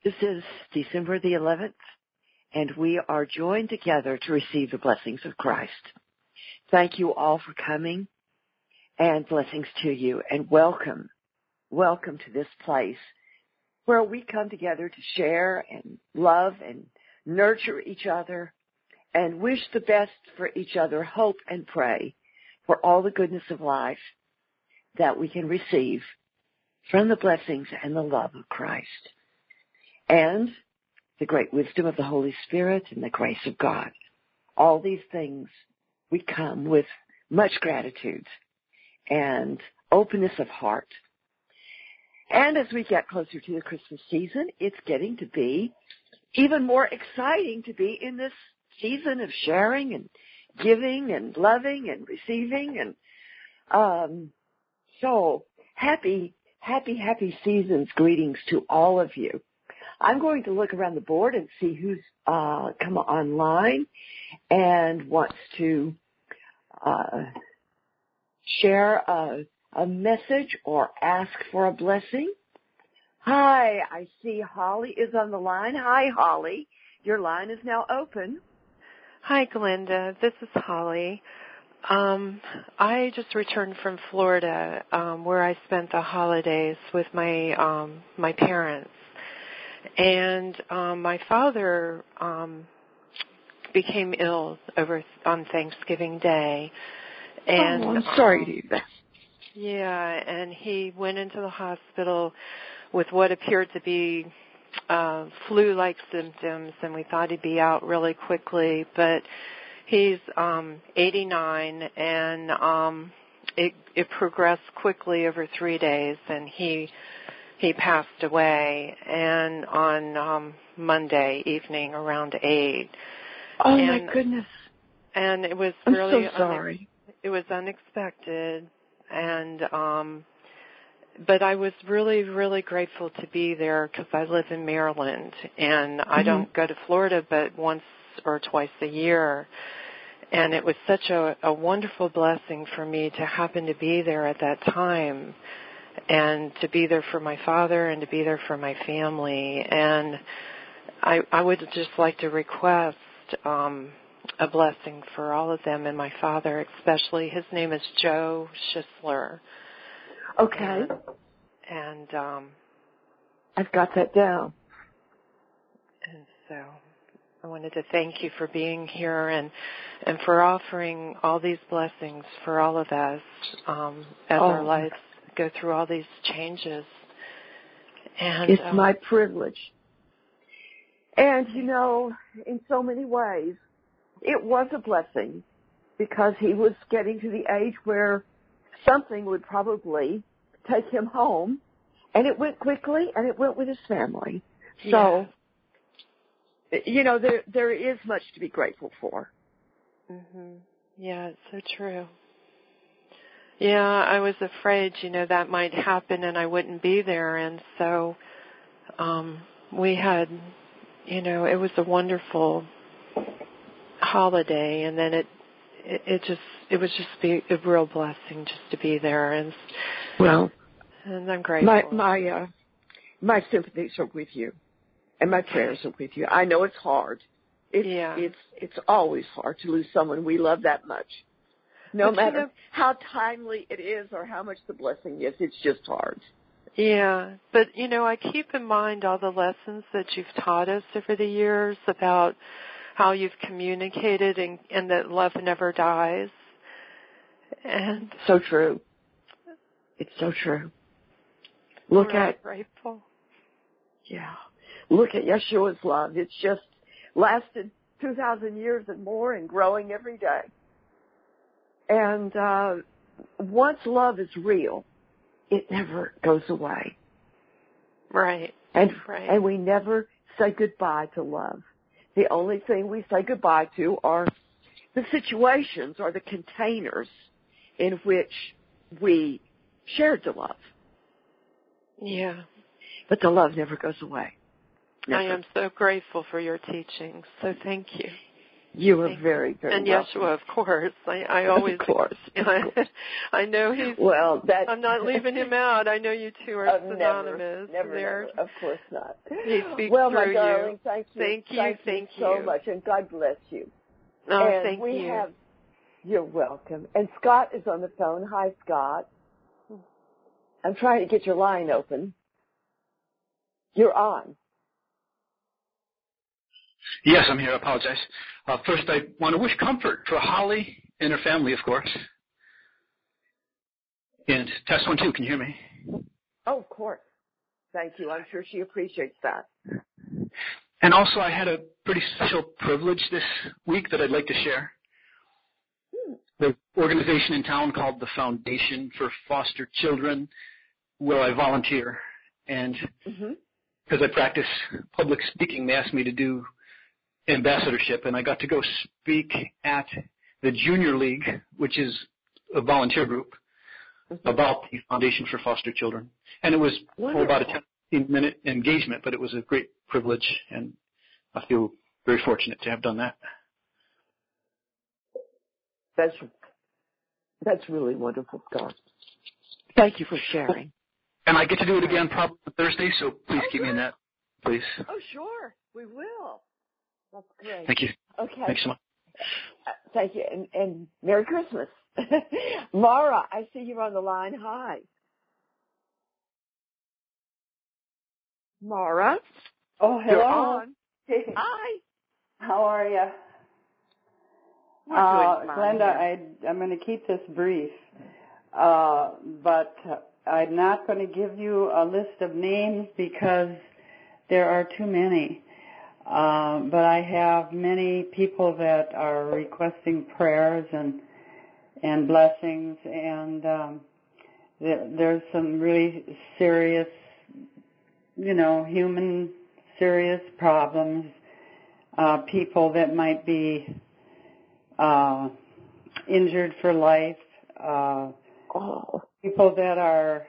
This is December the 11th, and we are joined together to receive the blessings of Christ. Thank you all for coming, and blessings to you, and welcome. Welcome to this place where we come together to share and love and nurture each other and wish the best for each other, hope and pray for all the goodness of life that we can receive from the blessings and the love of Christ, and the great wisdom of the Holy Spirit and the grace of God. All these things we come with much gratitude and openness of heart. And as we get closer to the Christmas season, it's getting to be even more exciting to be in this season of sharing and giving and loving and receiving. And so happy seasons. Greetings to all of you. I'm going to look around the board and see who's come online and wants to share a message or ask for a blessing. Hi, I see Holly is on the line. Hi, Holly. Your line is now open. Hi, Glenda. This is Holly. I just returned from Florida, where I spent the holidays with my parents. And my father became ill on Thanksgiving Day. And I'm sorry to hear that. Yeah, and he went into the hospital with what appeared to be flu-like symptoms, and we thought he'd be out really quickly. But he's 89, and it progressed quickly over 3 days, and he passed away, and on Monday evening around 8. Oh, my goodness. And it was I'm really so sorry. It was unexpected, and but I was really, really grateful to be there because I live in Maryland, and I don't go to Florida but once or twice a year. And it was such a wonderful blessing for me to happen to be there at that time, and to be there for my father and to be there for my family. And I would just like to request a blessing for all of them and my father especially. His name is Joe Schisler. Okay. And I've got that down. And so I wanted to thank you for being here and for offering all these blessings for all of us as our lives go through all these changes. And it's my privilege. And, in so many ways, it was a blessing because he was getting to the age where something would probably take him home, and it went quickly, and it went with his family. So, there is much to be grateful for. Mm-hmm. Yeah, it's so true. Yeah, I was afraid, that might happen and I wouldn't be there. And so we had, it was a wonderful holiday. And then it was just a real blessing just to be there. And I'm grateful. My sympathies are with you, and my prayers are with you. I know it's hard. It's always hard to lose someone we love that much. No matter how timely it is or how much the blessing is, it's just hard. Yeah, but, I keep in mind all the lessons that you've taught us over the years about how you've communicated and that love never dies. And so true. It's so true. We're grateful. Yeah. Look at Yeshua's love. It's just lasted 2,000 years and more and growing every day. And once love is real, it never goes away. Right. And we never say goodbye to love. The only thing we say goodbye to are the situations or the containers in which we shared the love. Yeah. But the love never goes away. Never. I am so grateful for your teachings, so thank you. You are very, very and welcome. Yeshua, of course. I always, of course. I know he's. Well, I'm not leaving him out. I know you two are synonymous. Never. Of course not. He speaks well, through my darling, you. thank you. Thank you so much, and God bless you. Oh, and thank we you. have. You're welcome. And Scott is on the phone. Hi, Scott. I'm trying to get your line open. You're on. Yes, I'm here. I apologize. First, I want to wish comfort for Holly and her family, of course. And test 1, 2. Can you hear me? Oh, of course. Thank you. I'm sure she appreciates that. And also, I had a pretty special privilege this week that I'd like to share. The organization in town called the Foundation for Foster Children, where I volunteer. And because I practice public speaking, they asked me to do ambassadorship, and I got to go speak at the Junior League, which is a volunteer group, about the Foundation for Foster Children. And it was about a 10-minute engagement, but it was a great privilege, and I feel very fortunate to have done that. That's really wonderful, Scott. Thank you for sharing. And I get to do it again probably Thursday, so please keep me in that, please. Oh, sure. We will. That's great. Thank you. Okay. Thanks so much. Thank you, and Merry Christmas. Mara, I see you're on the line. Hi. Mara. Oh, hello. You're on. Hi. How are you? Glenda, I'm going to keep this brief, but I'm not going to give you a list of names because there are too many. But I have many people that are requesting prayers and blessings, and there's some really serious, human serious problems, people that might be injured for life, people that are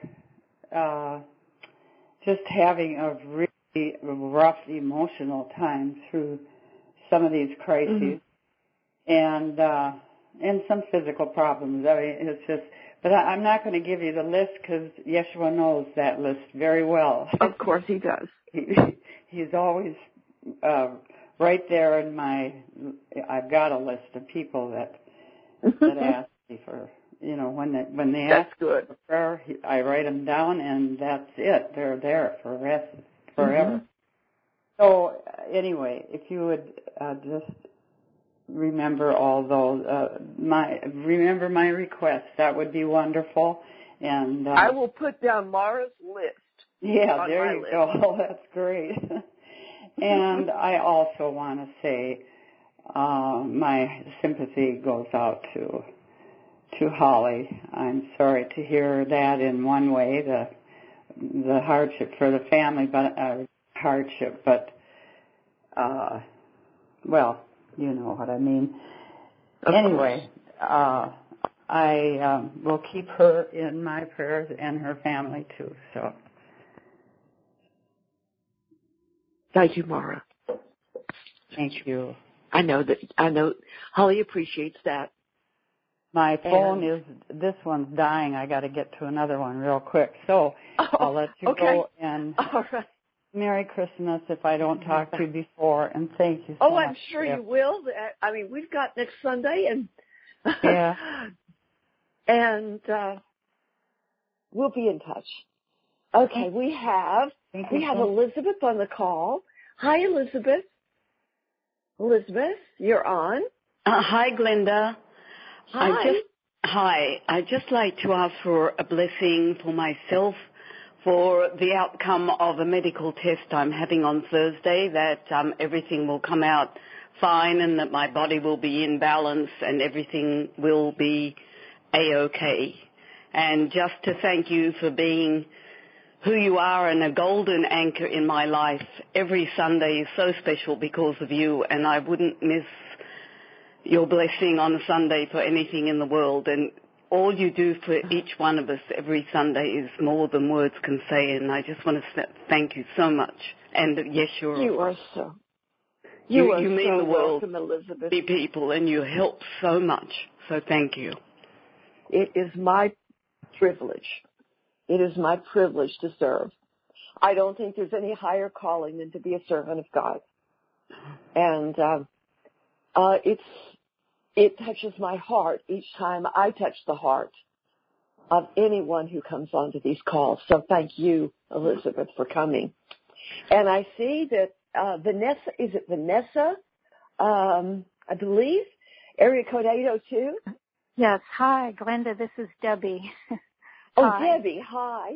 just having a really rough emotional time through some of these crises, and some physical problems. I mean, it's just. But I'm not going to give you the list because Yeshua knows that list very well. Of course he does. He's always right there in my. I've got a list of people that ask me for. When they ask for prayer, I write them down, and that's it. They're there forever. So anyway, if you would just remember all those, remember my request, that would be wonderful. And I will put down Mara's list. Yeah, there you go. That's great. And I also want to say my sympathy goes out to Holly. I'm sorry to hear that in one way, the hardship for the family, but well, you know what I mean. Anyway, I will keep her in my prayers and her family too. So, thank you, Mara. Thank you. I know Holly appreciates that. My phone this one's dying. I got to get to another one real quick. So I'll let you go. And all right. Merry Christmas if I don't talk to you before, and thank you so much. Oh, I'm sure you will. I mean, we've got next Sunday, and and we'll be in touch. Okay, we have Elizabeth on the call. Hi, Elizabeth. Elizabeth, you're on. Hi, Glenda. Hi. I'd just like to ask for a blessing for myself for the outcome of a medical test I'm having on Thursday, that everything will come out fine and that my body will be in balance and everything will be A-OK. And just to thank you for being who you are and a golden anchor in my life. Every Sunday is so special because of you, and I wouldn't miss your blessing on a Sunday for anything in the world. And all you do for each one of us every Sunday is more than words can say, and I just want to thank you so much. And Yeshua. You mean so the world welcome, Elizabeth. to people, and you help so much. So thank you. It is my privilege. It is my privilege to serve. I don't think there's any higher calling than to be a servant of God. And it touches my heart each time I touch the heart of anyone who comes onto these calls. So thank you, Elizabeth, for coming. And I see that Vanessa, is it Vanessa? I believe, area code 802. Yes. Hi, Glenda. This is Debbie. Oh, Hi. Debbie. Hi.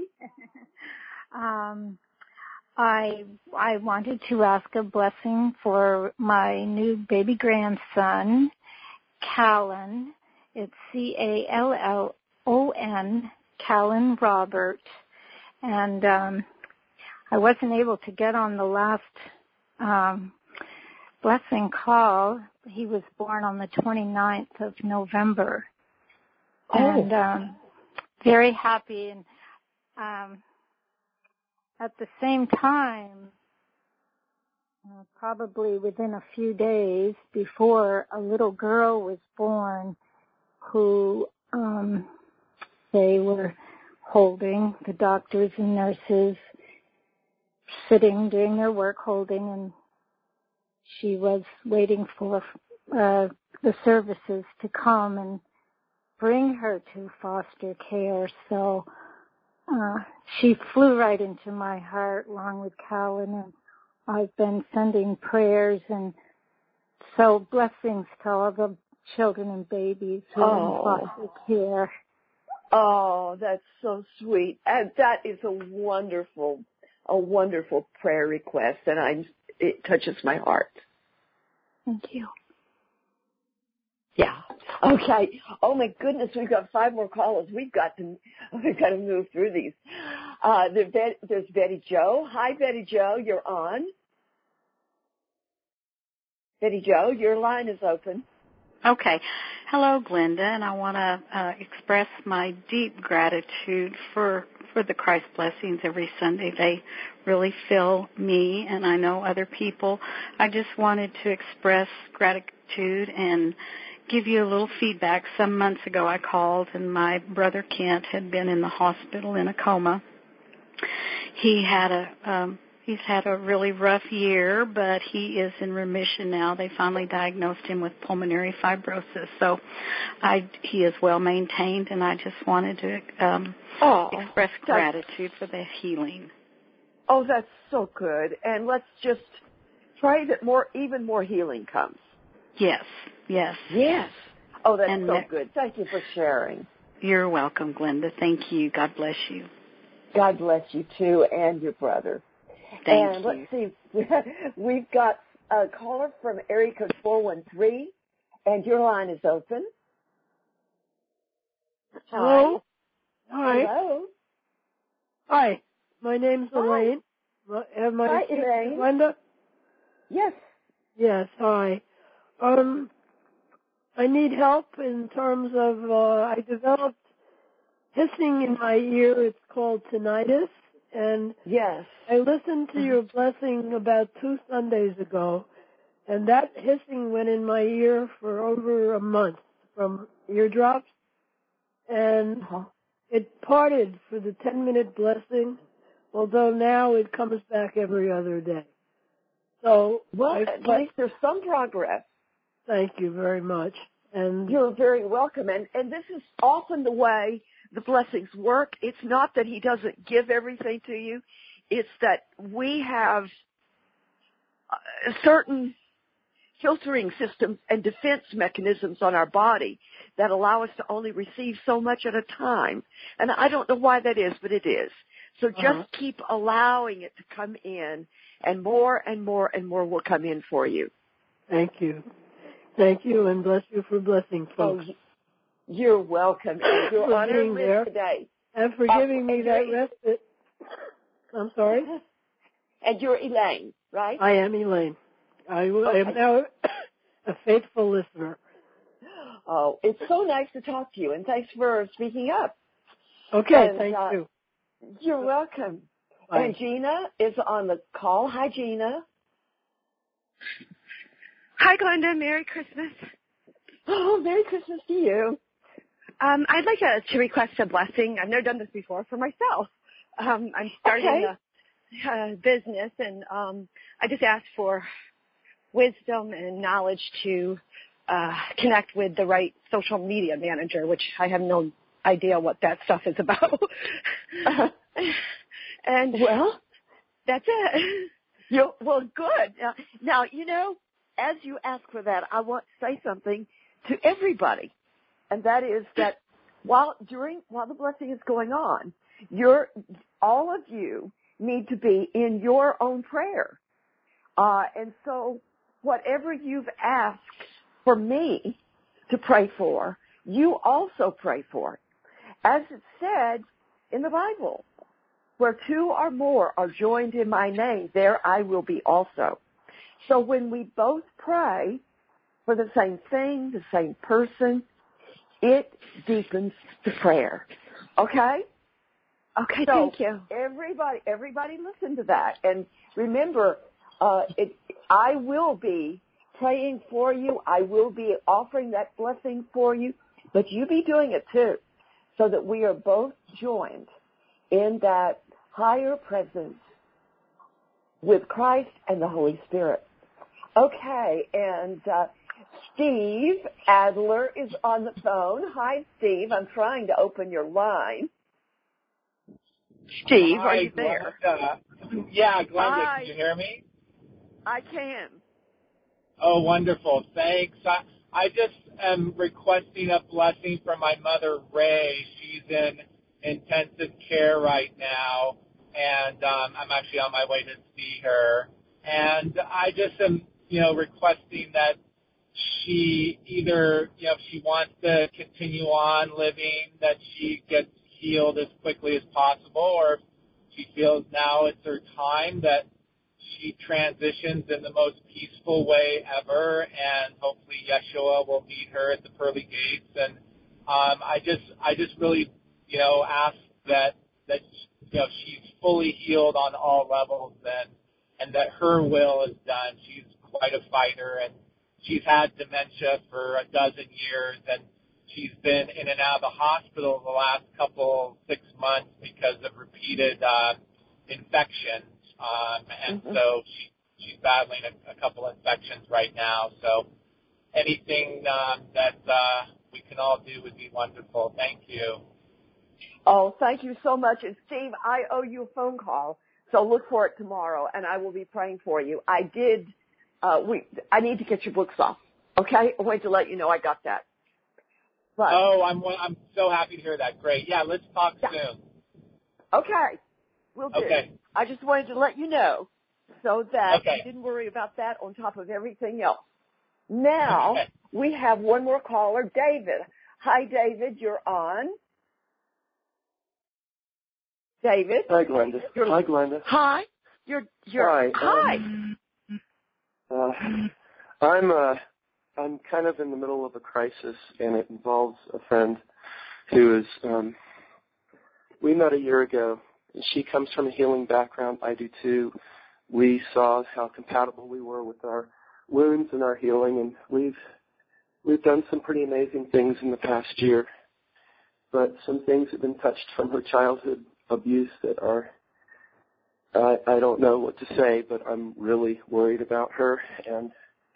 I wanted to ask a blessing for my new baby grandson, Callan. It's Callon, Callan Robert. And I wasn't able to get on the last blessing call. He was born on the 29th of November. Oh. And very happy. And at the same time, probably within a few days before, a little girl was born who they were holding, the doctors and nurses sitting, doing their work, holding, and she was waiting for the services to come and bring her to foster care. So she flew right into my heart along with Callan, and I've been sending prayers and so blessings to all the children and babies who are in foster care. Oh, that's so sweet. And that is a wonderful prayer request, and it touches my heart. Thank you. Yeah. Okay. Oh my goodness, we've got 5 more callers. We've got to move through these. There's Betty Jo. Hi, Betty Jo. You're on. Betty Jo, your line is open. Okay. Hello, Glenda, and I want to express my deep gratitude for the Christ blessings every Sunday. They really fill me, and I know other people. I just wanted to express gratitude and give you a little feedback. Some months ago I called, and my brother Kent had been in the hospital in a coma. He's had a really rough year, but he is in remission now. They finally diagnosed him with pulmonary fibrosis. So he is well maintained, and I just wanted to express gratitude for the healing. Oh, that's so good. And let's just pray that even more healing comes. Yes. Oh, that's so good. Thank you for sharing. You're welcome, Glenda. Thank you. God bless you. God bless you, too, and your brother. Thank you. Let's see. We've got a caller from area code 413, and your line is open. Hello? Hi. Hello. Hi. My name's Elaine. Hi, Elaine. Glenda? Yes. Yes, hi. I need help in terms of, I developed hissing in my ear. It's called tinnitus. And yes, I listened to your blessing about 2 Sundays ago, and that hissing went in my ear for over a month from eardrops, and it parted for the 10-minute blessing, although now it comes back every other day. So, at least there's some progress. Thank you very much. And you're very welcome. And this is often the way the blessings work. It's not that he doesn't give everything to you. It's that we have certain filtering systems and defense mechanisms on our body that allow us to only receive so much at a time. And I don't know why that is, but it is. So just keep allowing it to come in, and more and more and more will come in for you. Thank you. Thank you, and bless you for blessing folks. Oh, you're welcome. And you're on our list today. And for giving me that respite. I'm sorry? And you're Elaine, right? I am Elaine. I am now a faithful listener. Oh, it's so nice to talk to you, and thanks for speaking up. Okay, thank you. You're welcome. Bye. And Gina is on the call. Hi, Gina. Hi, Glenda. Merry Christmas. Oh, Merry Christmas to you. I'd like to request a blessing. I've never done this before for myself. I'm starting a business, and I just asked for wisdom and knowledge to connect with the right social media manager, which I have no idea what that stuff is about. And well, that's it. Well, good. Now, as you ask for that, I want to say something to everybody, and that is that while the blessing is going on, all of you need to be in your own prayer, and so whatever you've asked for me to pray for, you also pray for it, as it said in the Bible. Where two or more are joined in my name, there I will be also. So when we both pray for the same thing, the same person, it deepens the prayer. Okay? Okay, so thank you. Everybody listen to that. And remember, I will be praying for you. I will be offering that blessing for you. But you be doing it too, so that we are both joined in that higher presence with Christ and the Holy Spirit. Okay, and Steve Adler is on the phone. Hi, Steve. I'm trying to open your line. Steve, are you there? Yeah, Glenda, can you hear me? I can. Oh, wonderful. Thanks. I just am requesting a blessing from my mother, Ray. She's in intensive care right now, and I'm actually on my way to see her. And I just am, requesting that she either, if she wants to continue on living, that she gets healed as quickly as possible, or if she feels now it's her time, that she transitions in the most peaceful way ever, and hopefully Yeshua will meet her at the pearly gates. And I just really, ask that she's fully healed on all levels, and that her will is done. She's quite a fighter, and she's had dementia for a dozen years, and she's been in and out of the hospital the last 6 months because of repeated infections. And so she's battling a couple infections right now. So anything that we can all do would be wonderful. Thank you. Oh, thank you so much. And Steve, I owe you a phone call, so look for it tomorrow, and I will be praying for you. I need to get your books off. Okay, I wanted to let you know I got that. But, I'm so happy to hear that. Great. Yeah, let's talk soon. Okay, we'll do. Okay. I just wanted to let you know so that you didn't worry about that on top of everything else. Now, we have one more caller, David. Hi, David, you're on. David? Hi, Glenda. Hi, Glenda. Hi. Hi. I'm kind of in the middle of a crisis, and it involves a friend who is, we met a year ago, and she comes from a healing background. I do too. We saw how compatible we were with our wounds and our healing, and we've done some pretty amazing things in the past year. But some things have been touched from her childhood abuse that are, I don't know what to say, but I'm really worried about her. And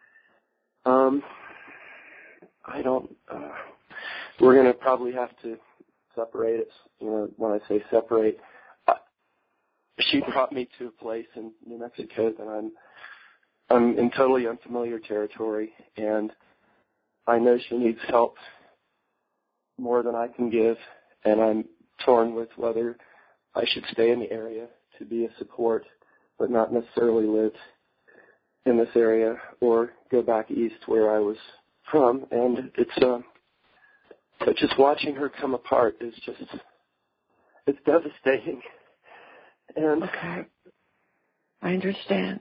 we're going to probably have to separate it. When I say separate, she brought me to a place in New Mexico that I'm in totally unfamiliar territory, and I know she needs help more than I can give, and I'm torn with whether I should stay in the area to be a support, but not necessarily live in this area, or go back east where I was from. And but just watching her come apart is it's devastating. And okay, I understand.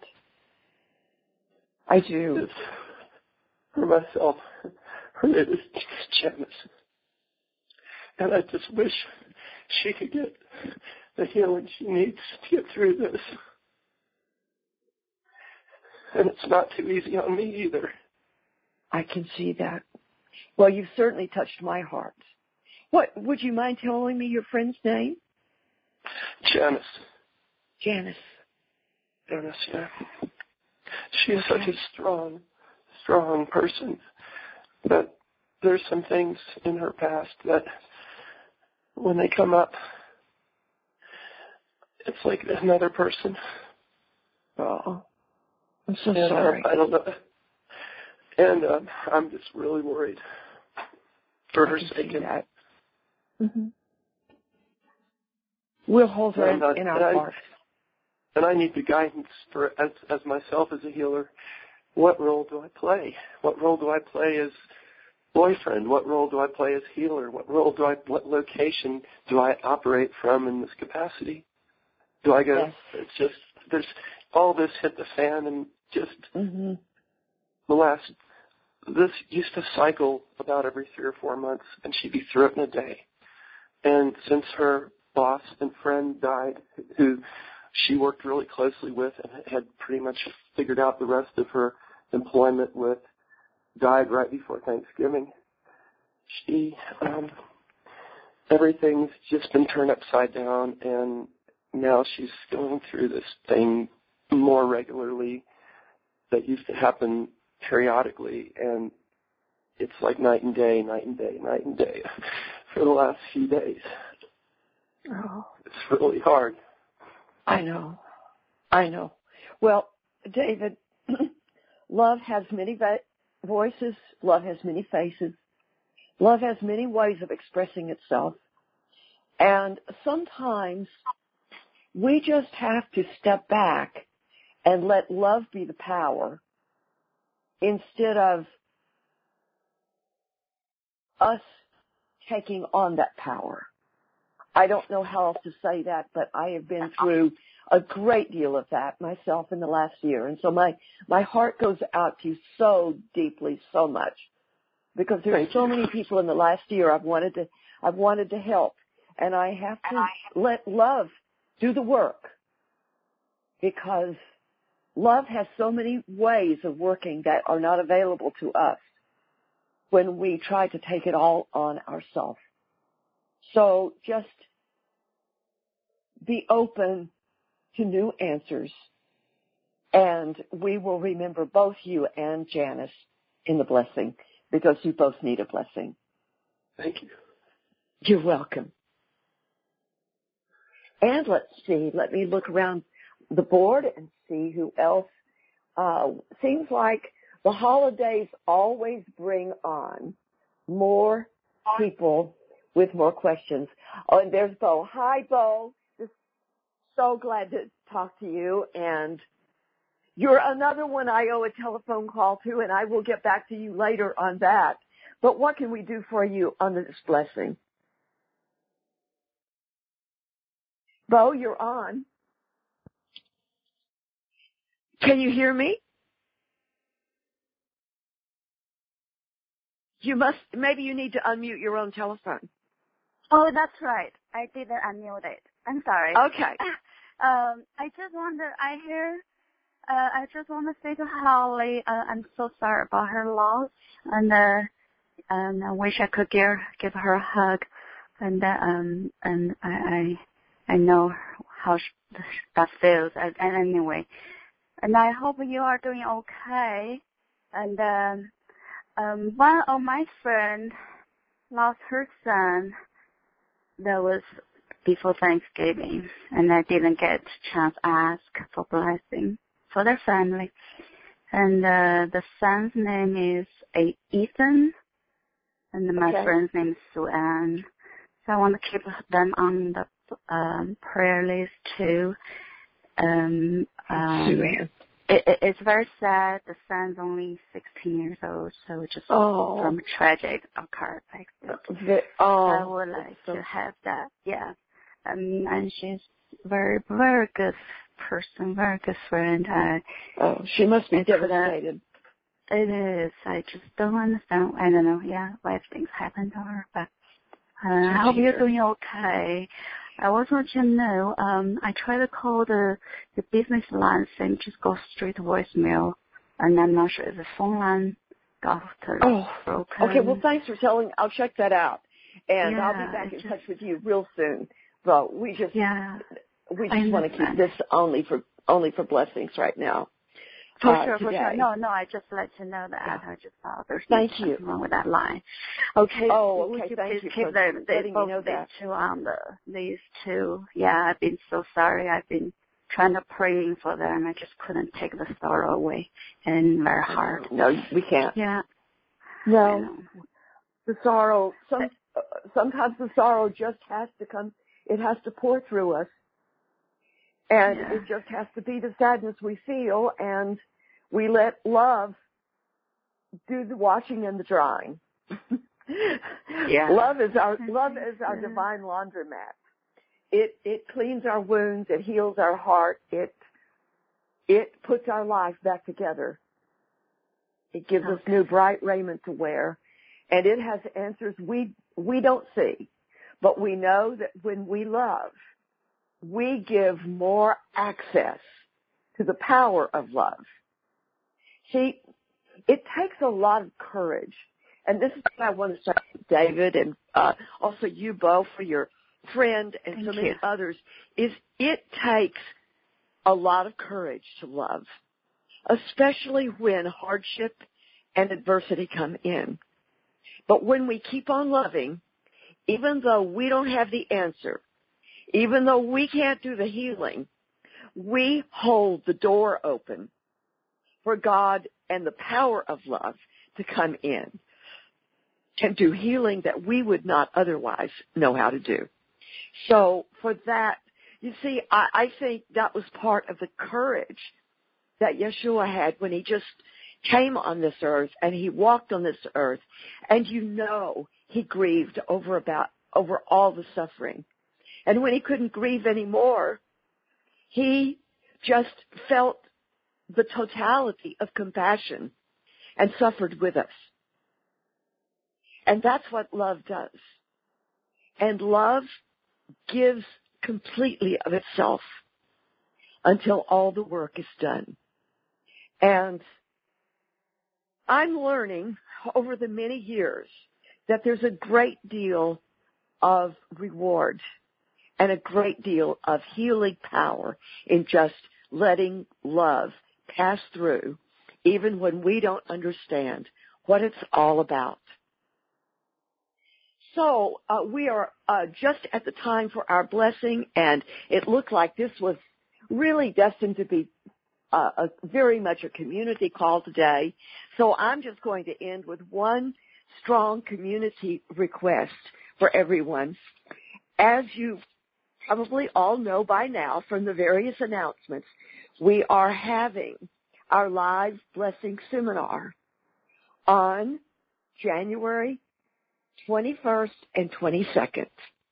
I do. For myself, her name is Janice, and I just wish she could get the healing she needs to get through this. And it's not too easy on me either. I can see that. Well, you've certainly touched my heart. What, would you mind telling me your friend's name? Janice. Janice, yeah. She is such a strong person. But there's some things in her past that when they come up, it's like another person. Oh, I'm so sorry. I don't know. And I'm just really worried for her sake. Mm-hmm. We'll hold her in our hearts. And I need the guidance for as myself as a healer. What role do I play? What role do I play as boyfriend? What role do I play as healer? What location do I operate from in this capacity? Do I go? Yes. It's just there's all this hit the fan, and just this used to cycle about every 3 or 4 months, and she'd be through it in a day. And since her boss and friend died, who she worked really closely with and had pretty much figured out the rest of her employment with, died right before Thanksgiving, everything's just been turned upside down, and now she's going through this thing more regularly that used to happen periodically, and it's like night and day for the last few days. Oh. It's really hard. I know. Well, David, love has many voices. Love has many faces. Love has many ways of expressing itself. And sometimes we just have to step back and let love be the power instead of us taking on that power. I don't know how else to say that, but I have been through a great deal of that myself in the last year. And so my heart goes out to you so deeply, so much, because there's so many people in the last year I've wanted to help, and I have to let love do the work, because love has so many ways of working that are not available to us when we try to take it all on ourselves. So just be open to new answers, and we will remember both you and Janice in the blessing, because you both need a blessing. Thank you. You're welcome. And let's see, let me look around the board and see who else. Seems like the holidays always bring on more people with more questions. Oh, and there's Bo. Hi, Bo. Just so glad to talk to you. And you're another one I owe a telephone call to, and I will get back to you later on that. But what can we do for you on this blessing? Bo, you're on. Can you hear me? Maybe you need to unmute your own telephone. Oh, that's right. I didn't unmute it. I'm sorry. Okay. I just want to say to Holly, I'm so sorry about her loss, and I wish I could give her a hug, and I know how that feels. And anyway, and I hope you are doing okay. And one of my friends lost her son. That was before Thanksgiving, and I didn't get a chance to ask for blessing for their family. And the son's name is Ethan, and my friend's name is Sue Ann. So I want to keep them on the prayer list too. Sue Ann. It's very sad. The son's only 16 years old, so just from a tragic car accident. I would like to have that, yeah. And she's very, very good person, very good friend. She must be devastated. It is. I just don't understand. I don't know, why things happen to her, but I hope you're doing okay. I also want you to know, I try to call the business line and just go straight to voicemail, and I'm not sure if the phone line Gloucester. Oh, broken. Okay. Well, thanks for telling. I'll check that out, and I'll be back in touch with you real soon. But we just want to keep this only for blessings right now. For sure. No, I just let you know that. I just thought there's something wrong with that line. Okay. Oh, okay. Would you Thank please you keep for both letting me know that. two on these two. Yeah, I've been so sorry. I've been trying to praying for them. I just couldn't take the sorrow away, and very hard. No, we can't. Yeah. No. The sorrow. Sometimes the sorrow just has to come. It has to pour through us, and it just has to be the sadness we feel, and we let love do the washing and the drying. Love is our divine laundromat. It cleans our wounds, it heals our heart, it puts our life back together. It gives us new bright raiment to wear, and it has answers we don't see, but we know that when we love, we give more access to the power of love. See, it takes a lot of courage, and this is what I want to say to David and also you, Bo, for your friend and so many others, is it takes a lot of courage to love, especially when hardship and adversity come in. But when we keep on loving, even though we don't have the answer, even though we can't do the healing, we hold the door open for God and the power of love to come in and do healing that we would not otherwise know how to do. So for that, you see, I think that was part of the courage that Yeshua had when he just came on this earth and he walked on this earth, and he grieved over all the suffering. And when he couldn't grieve anymore, he just felt the totality of compassion and suffered with us. And that's what love does. And love gives completely of itself until all the work is done. And I'm learning over the many years that there's a great deal of reward and a great deal of healing power in just letting love pass through, even when we don't understand what it's all about. So we are just at the time for our blessing, and it looked like this was really destined to be very much a community call today. So I'm just going to end with one strong community request for everyone. As you probably all know by now from the various announcements, we are having our live blessing seminar on January 21st and 22nd.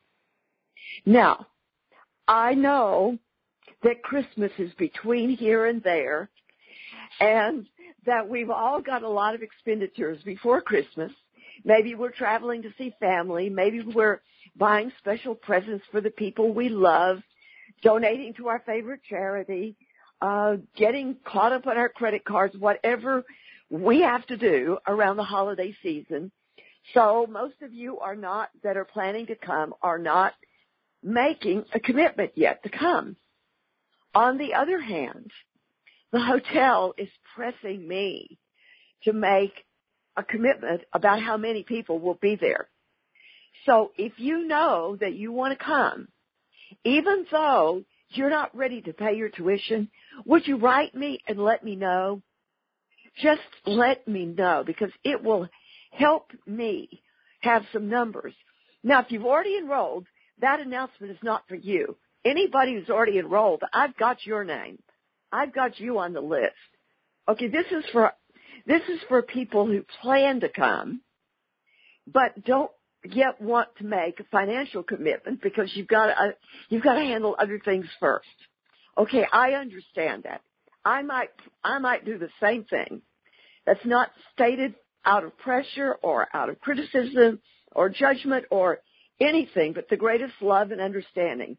Now, I know that Christmas is between here and there, and that we've all got a lot of expenditures before Christmas. Maybe we're traveling to see family. Maybe we're buying special presents for the people we love, donating to our favorite charity, getting caught up on our credit cards, whatever we have to do around the holiday season. So most of you that are planning to come are not making a commitment yet to come. On the other hand, the hotel is pressing me to make a commitment about how many people will be there. So if you know that you want to come, even though you're not ready to pay your tuition, would you write me and let me know? Just let me know, because it will help me have some numbers. Now, if you've already enrolled, that announcement is not for you. Anybody who's already enrolled, I've got your name. I've got you on the list. Okay, this is for people who plan to come, but don't yet want to make a financial commitment because you've got to handle other things first. Okay, I understand that. I might do the same thing. That's not stated out of pressure or out of criticism or judgment or anything, but the greatest love and understanding.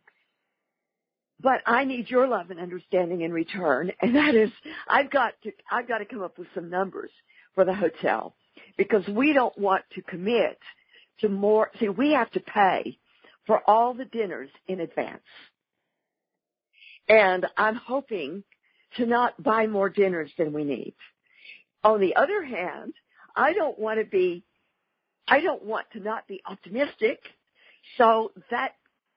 But I need your love and understanding in return, and that is I've got to come up with some numbers for the hotel. because we don't want to commit to more. See, we have to pay for all the dinners in advance. And I'm hoping to not buy more dinners than we need. On the other hand, I don't want to not be optimistic. So that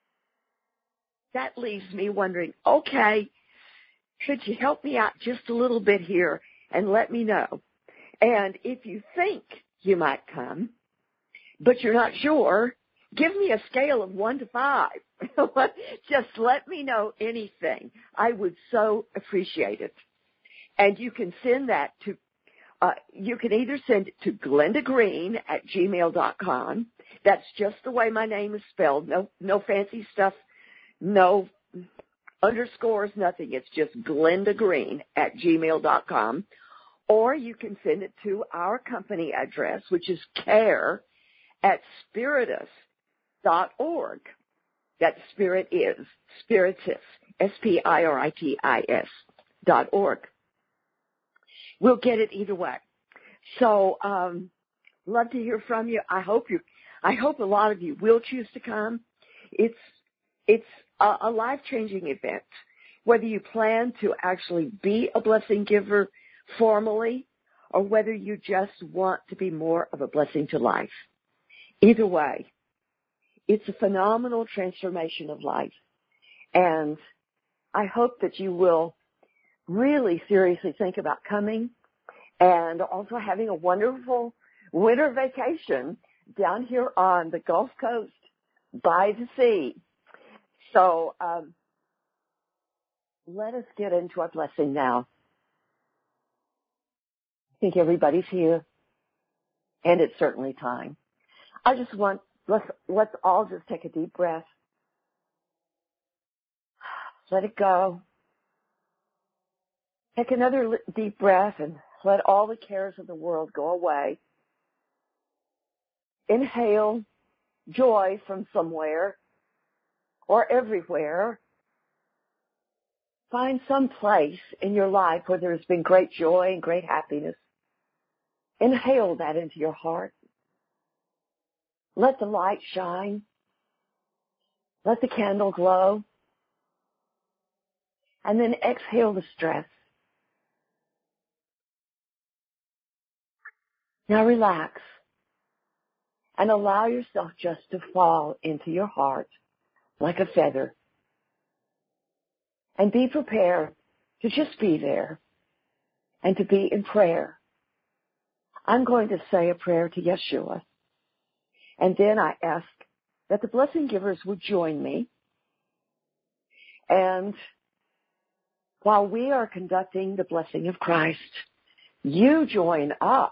leaves me wondering, okay, could you help me out just a little bit here and let me know? And if you think you might come, but you're not sure, give me a scale of 1 to 5. Just let me know anything. I would so appreciate it. And you can send that to, you can either send it to glendagreen@gmail.com. That's just the way my name is spelled. No fancy stuff, no underscores, nothing. It's just glendagreen@gmail.com. Or you can send it to our company address, which is care@spiritus.org. That Spirit is Spiritus, SPIRITIS.org. We'll get it either way. So, love to hear from you. I hope a lot of you will choose to come. It's a life-changing event. Whether you plan to actually be a blessing giver formally, or whether you just want to be more of a blessing to life. Either way, it's a phenomenal transformation of life. And I hope that you will really seriously think about coming and also having a wonderful winter vacation down here on the Gulf Coast by the sea. So let us get into our blessing now. I think everybody's here, and it's certainly time. I just want, let's all just take a deep breath. Let it go. Take another deep breath and let all the cares of the world go away. Inhale joy from somewhere or everywhere. Find some place in your life where there's been great joy and great happiness. Inhale that into your heart. Let the light shine. Let the candle glow. And then exhale the stress. Now relax and allow yourself just to fall into your heart like a feather. And be prepared to just be there and to be in prayer. I'm going to say a prayer to Yeshua. And then I ask that the blessing givers would join me. And while we are conducting the blessing of Christ, you join us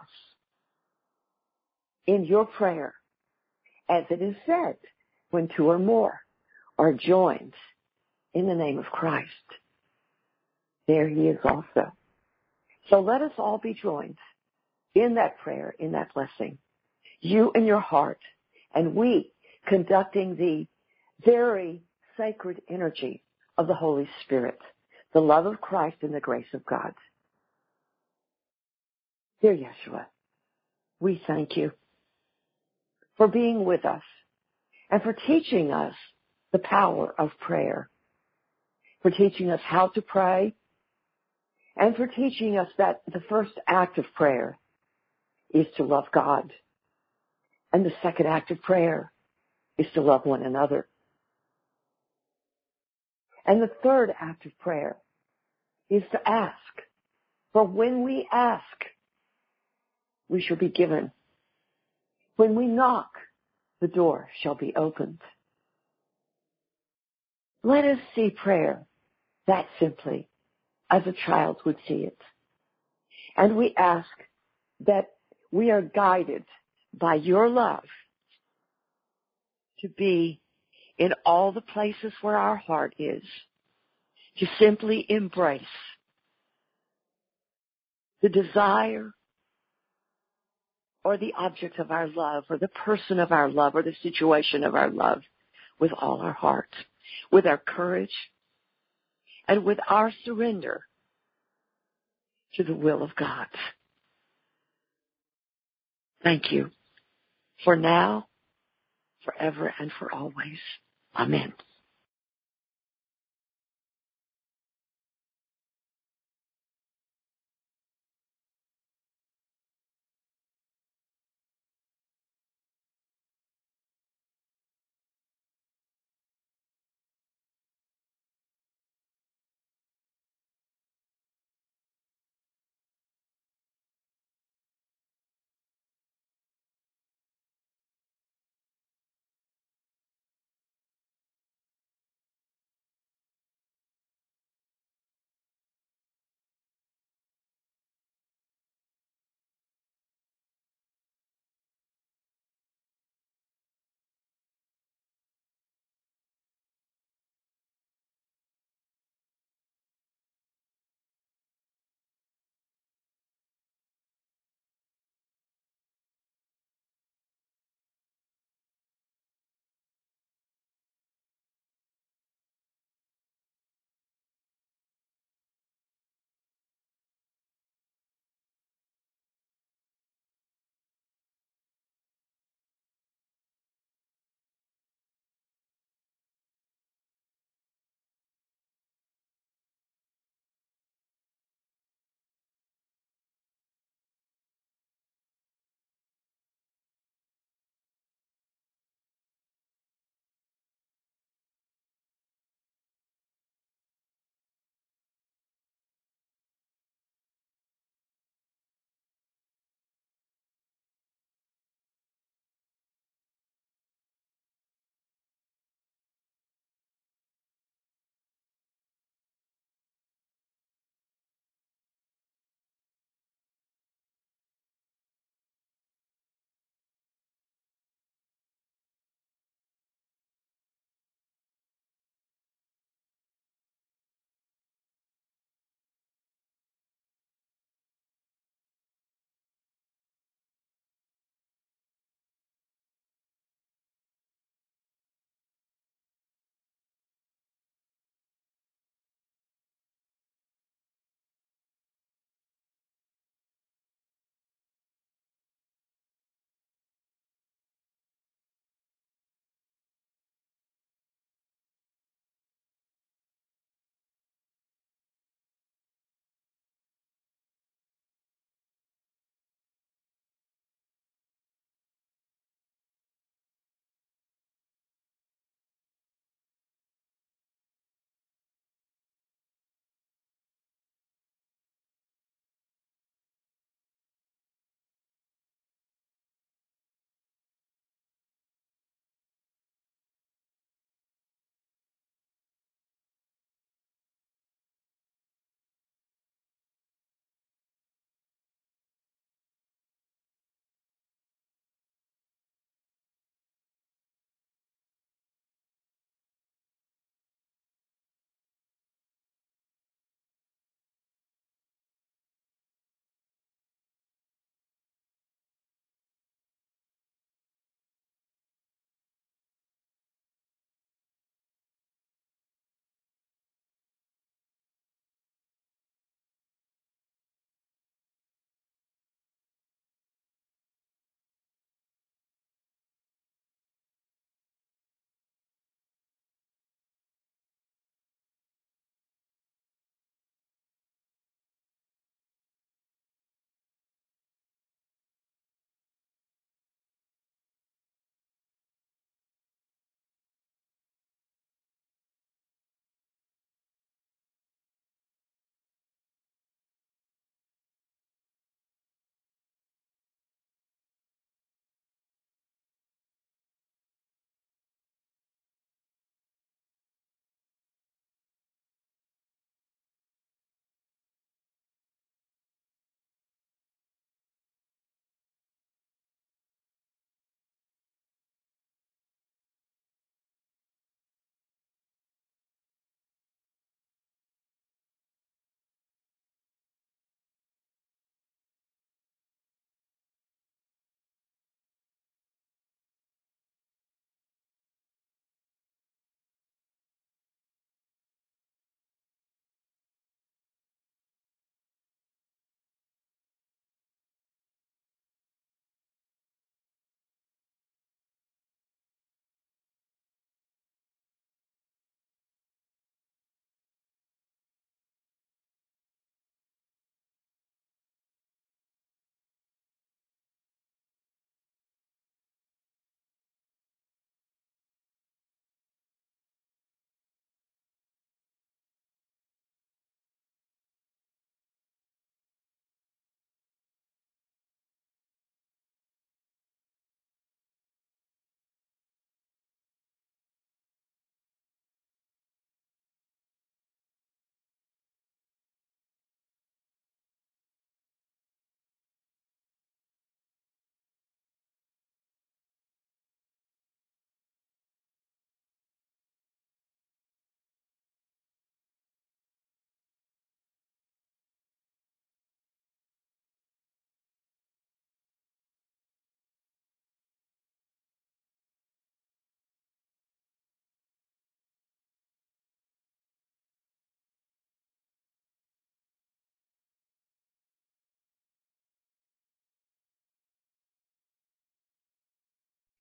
in your prayer. As it is said, when 2 or more are joined in the name of Christ, there he is also. So let us all be joined in that prayer, in that blessing. You in your heart, and we conducting the very sacred energy of the Holy Spirit, the love of Christ and the grace of God. Dear Yeshua, we thank you for being with us and for teaching us the power of prayer, for teaching us how to pray, and for teaching us that the first act of prayer is to love God, and the second act of prayer is to love one another. And the third act of prayer is to ask. For when we ask, we shall be given. When we knock, the door shall be opened. Let us see prayer that simply as a child would see it. And we ask that we are guided by your love to be in all the places where our heart is, to simply embrace the desire or the object of our love or the person of our love or the situation of our love with all our heart, with our courage, and with our surrender to the will of God. Thank you. For now, forever, and for always. Amen.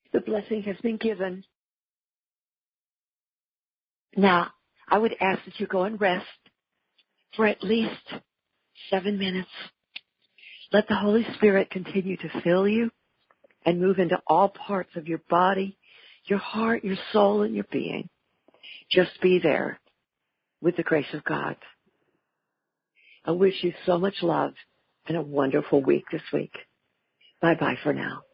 The blessing has been given. Now, I would ask that you go and rest for at least 7 minutes. Let the Holy Spirit continue to fill you and move into all parts of your body, your heart, your soul, and your being. Just be there with the grace of God. I wish you so much love and a wonderful week this week. Bye-bye for now.